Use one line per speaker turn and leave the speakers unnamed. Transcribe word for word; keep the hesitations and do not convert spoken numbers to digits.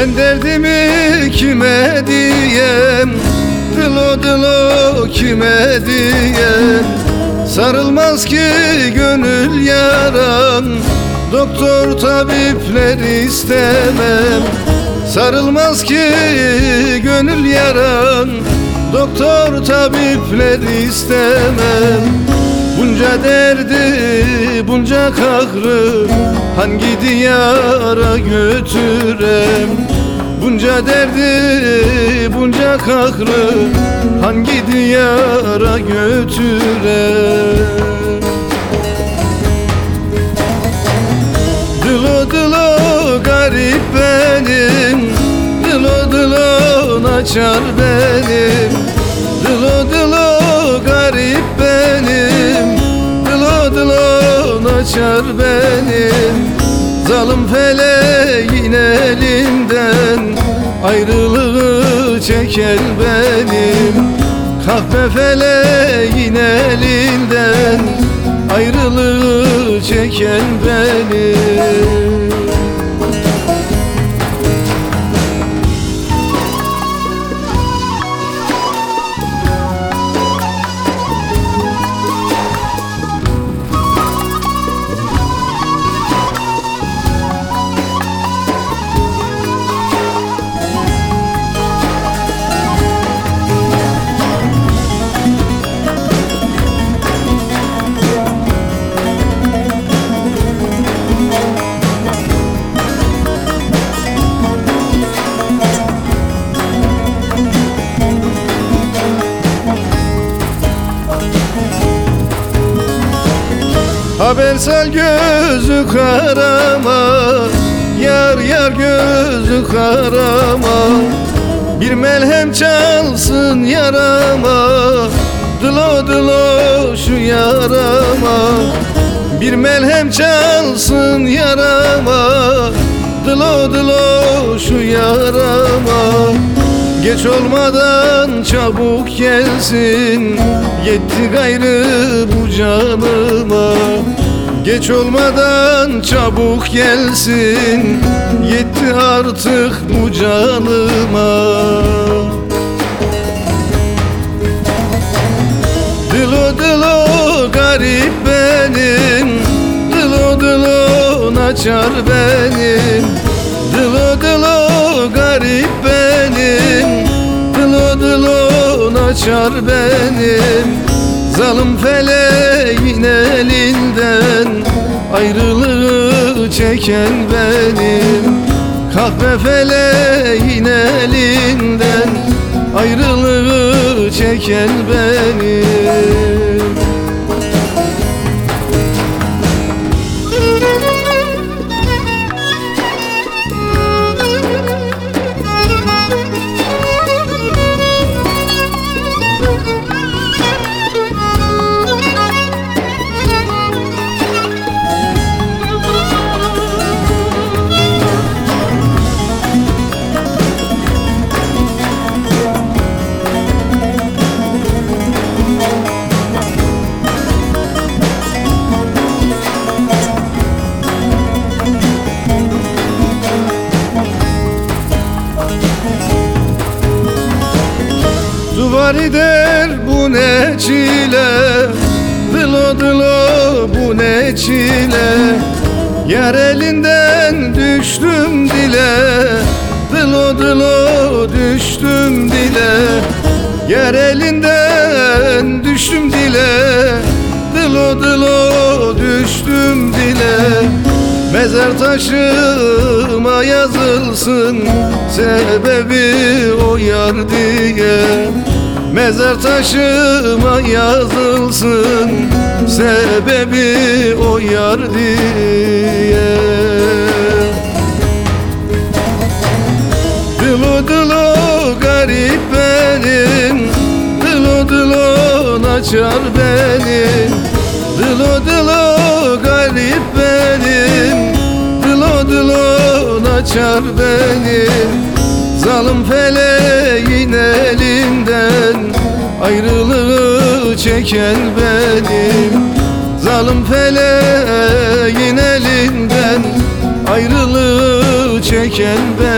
Ben derdimi kime diyem, dılo dılo kime diyem. Sarılmaz ki gönül yaram, doktor tabipler istemem. Sarılmaz ki gönül yaram, doktor tabipler istemem. Bunca derdi, bunca kahrı hangi diyara götürem? Bunca derdi, bunca kahrı hangi diyara götürem? Dılo dılo garip benim, dılo dılo naçar benim. Dılo dılo garip benim, dılo dılo naçar benim. Zalim feleğin elinden ayrılığı çeken benim. Kahpe feleğin elinden ayrılığı çeken benim. Haber sal gözü karama, yar yar gözü karama. Bir melhem çalsın yarama, dılo dılo şu yarama. Bir melhem çalsın yarama, dılo dılo şu yarama. Geç olmadan çabuk gelsin, yetti gayrı bu canıma. Geç olmadan çabuk gelsin, yetti artık bu canıma. Dılo dılo garip benim, dılo dılo naçar benim. Dılo dılo garip benim, dılo dılo naçar benim. Zalim feleğin elinden ayrılığı çeken benim. Kahpe feleğin elinden ayrılığı çeken benim. Duvar der bu ne çile, dılo dılo bu ne çile. Yar elinden düştüm dile, dılo dılo düştüm dile. Yar elinden düştüm dile, dılo dılo düştüm dile. Mezar taşıma yazılsın, sebebi o yar diye. Mezar taşıma yazılsın, sebebi o yar diye. Dılo dılo garip benim, dılo dılo naçar benim. Dılo dılo garip benim, dılo dılo naçar benim. Zalim feleğin elinden ayrılığı çeken benim. Zalim feleğin elinden ayrılığı çeken benim.